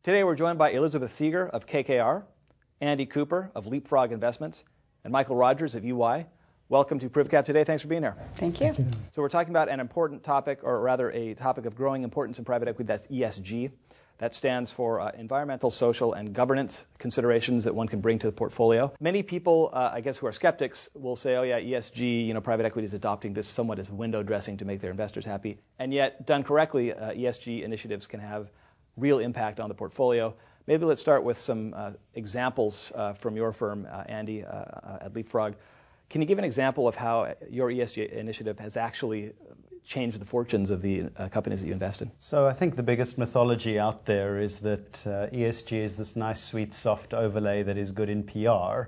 Today we're joined by Elizabeth Seeger of KKR, Andy Cooper of Leapfrog Investments, and Michael Rogers of EY. Welcome to PrivCap today. Thanks for being here. Thank you. So we're talking about an important topic, or rather a topic of growing importance in private equity, that's ESG. That stands for environmental, social, and governance considerations that one can bring to the portfolio. Many people, I guess, who are skeptics will say, oh yeah, ESG, private equity is adopting this somewhat as window dressing to make their investors happy. And yet, done correctly, ESG initiatives can have real impact on the portfolio. Maybe let's start with some examples from your firm, Andy, at Leapfrog. Can you give an example of how your ESG initiative has actually changed the fortunes of the companies that you invest in? So I think the biggest mythology out there is that ESG is this nice, sweet, soft overlay that is good in PR.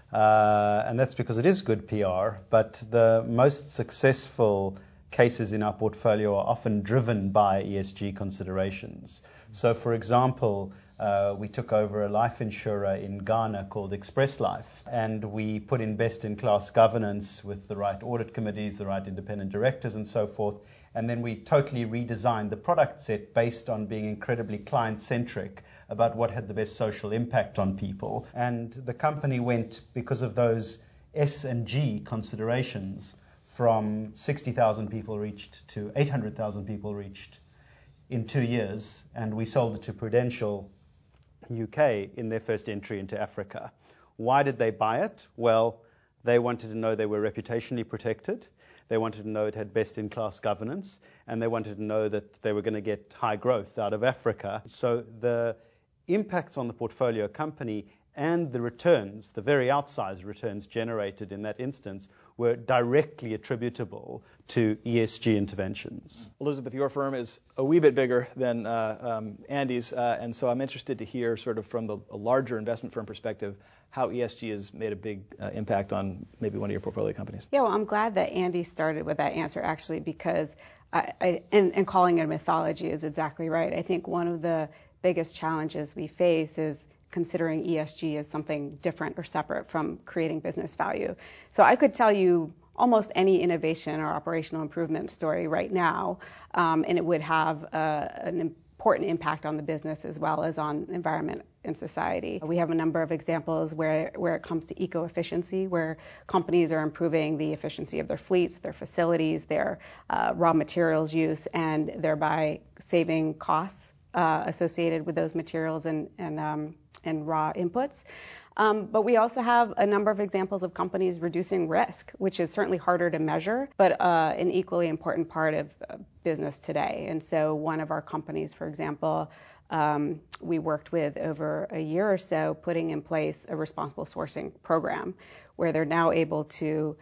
And that's because it is good PR, but the most successful cases in our portfolio are often driven by ESG considerations. So, for example, we took over a life insurer in Ghana called Express Life, and we put in best-in-class governance with the right audit committees, the right independent directors, and so forth. And then we totally redesigned the product set based on being incredibly client-centric about what had the best social impact on people. And the company went, because of those S and G considerations, from 60,000 people reached to 800,000 people reached in 2 years, and we sold it to Prudential UK in their first entry into Africa. Why did they buy it? Well, they wanted to know they were reputationally protected, they wanted to know it had best-in-class governance, and they wanted to know that they were going to get high growth out of Africa. So the impacts on the portfolio company and the returns, the very outsized returns generated in that instance, were directly attributable to ESG interventions. Elizabeth, your firm is a wee bit bigger than Andy's, and so I'm interested to hear sort of from a larger investment firm perspective how ESG has made a big impact on maybe one of your portfolio companies. Yeah, well, I'm glad that Andy started with that answer, actually, because and calling it a mythology is exactly right. I think one of the biggest challenges we face is considering ESG as something different or separate from creating business value. So I could tell you almost any innovation or operational improvement story right now, and it would have an important impact on the business as well as on the environment and society. We have a number of examples where it comes to eco-efficiency, where companies are improving the efficiency of their fleets, their facilities, their raw materials use, and thereby saving costs associated with those materials and raw inputs. But we also have a number of examples of companies reducing risk, which is certainly harder to measure, but an equally important part of business today. And so one of our companies, for example, we worked with over a year or so, putting in place a responsible sourcing program where they're now able to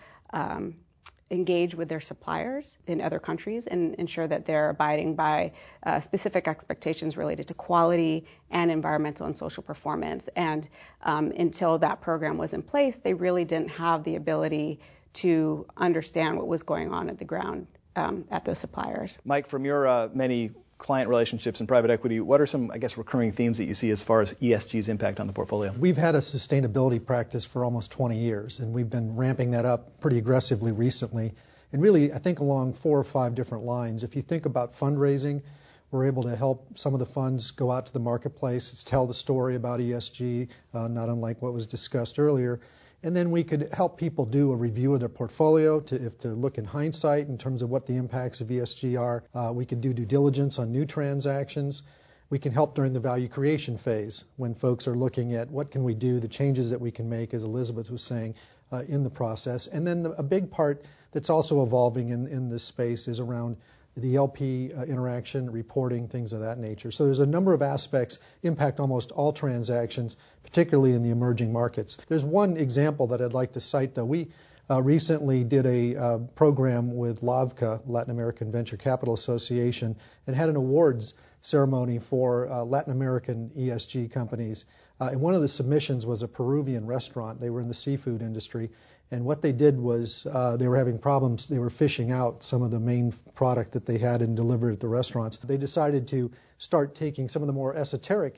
engage with their suppliers in other countries and ensure that they're abiding by specific expectations related to quality and environmental and social performance. And until that program was in place, they really didn't have the ability to understand what was going on at the ground at those suppliers. Mike, from your many client relationships in private equity, what are some, I guess, recurring themes that you see as far as ESG's impact on the portfolio? We've had a sustainability practice for almost 20 years, and we've been ramping that up pretty aggressively recently. And really, I think along 4 or 5 different lines. If you think about fundraising, we're able to help some of the funds go out to the marketplace, tell the story about ESG, not unlike what was discussed earlier. And then we could help people do a review of their portfolio to look in hindsight in terms of what the impacts of ESG are. We can do due diligence on new transactions. We can help during the value creation phase when folks are looking at what can we do, the changes that we can make, as Elizabeth was saying, in the process. And then a big part that's also evolving in this space is around the LP interaction, reporting, things of that nature. So there's a number of aspects impact almost all transactions, particularly in the emerging markets. There's one example that I'd like to cite, though. We recently did a program with LAVCA, Latin American Venture Capital Association, and had an awards ceremony for Latin American ESG companies. And one of the submissions was a Peruvian restaurant. They were in the seafood industry. And what they did was they were having problems. They were fishing out some of the main product that they had and delivered at the restaurants. They decided to start taking some of the more esoteric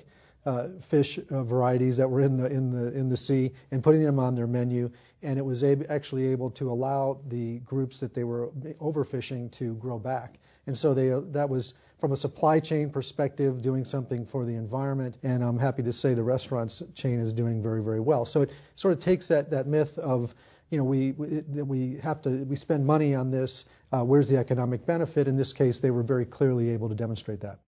fish varieties that were in the sea and putting them on their menu, and it was actually able to allow the groups that they were overfishing to grow back. And so that was, from a supply chain perspective, doing something for the environment, and I'm happy to say the restaurant chain is doing very, very well. So it sort of takes that myth of, we spend money on this, where's the economic benefit? In this case, they were very clearly able to demonstrate that.